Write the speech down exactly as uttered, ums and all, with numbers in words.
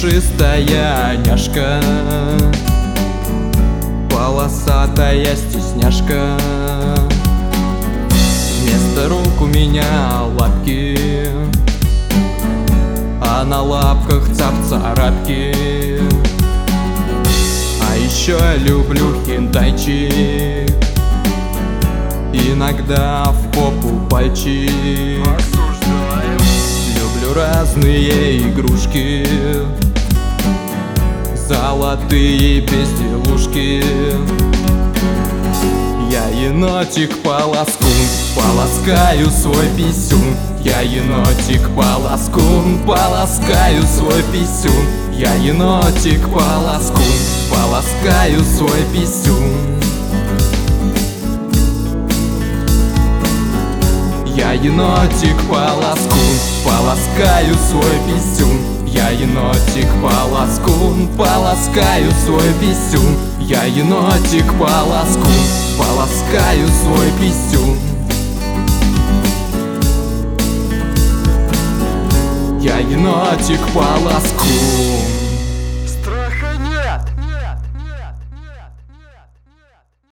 пушистая няшка, полосатая стесняшка. Вместо рук у меня лапки, а на лапках цап-царапки. А еще люблю хентайчик, иногда в попу пальчик. Люблю разные игрушки, золотые безделушки. Я енотик-полоскун, полоскаю свой писюн. Я енотик-полоскун, полоскаю свой писюн. Я енотик-полоскун, полоскаю свой писюн. Я енотик-полоскун, полоскаю свой писюн. Я енотик-полоскун, полоскаю свой писюн. Я енотик-полоскун, полоскаю свой писюн. Я енотик-полоскун.